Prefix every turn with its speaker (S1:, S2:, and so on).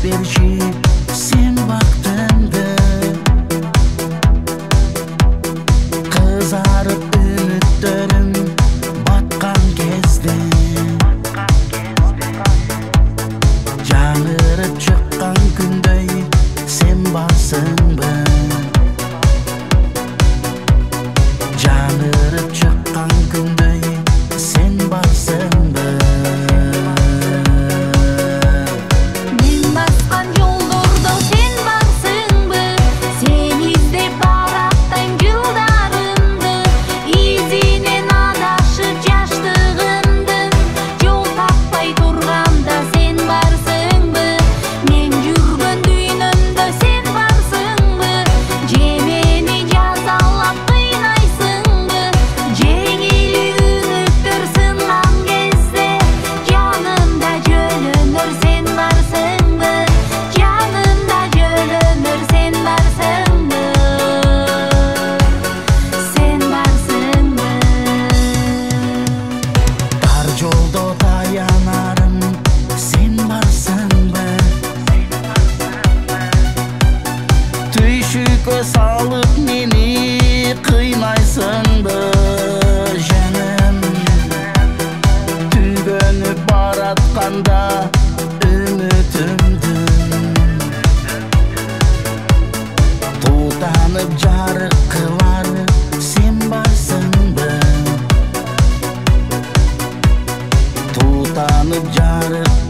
S1: берші сен бақтыңды. Қызарып үміттерім батқан кезде, жаңырып шыққан күндей сен барсың ба? Жаңырып шыққан күндей сен барсың ба?
S2: Мен басқан жолдорда сен барсың ба? Сен іздеп бараттан жылдарымды, изинен адашып жаштығымды, жол таппай тұрғанда сен барсың ба? Мен жүрген дүйнөмдө сен барсың ба? Же мени жазалап кыйнайсың ба? Жеңил үмүттөр сынган кезде жанымда жөлөнөр сен барсың ба? Жанымда жөлөнөр сен барсың ба? Сен барсың ба?
S1: Тар жолдо таянарым сен барсың ба? Түйшүккө салып мени кыйнайсың ба? Жаным түйгөнүп баратканда үмүтүмдү, тутанып жарык кылар сен барсың ба? Тутанып жарык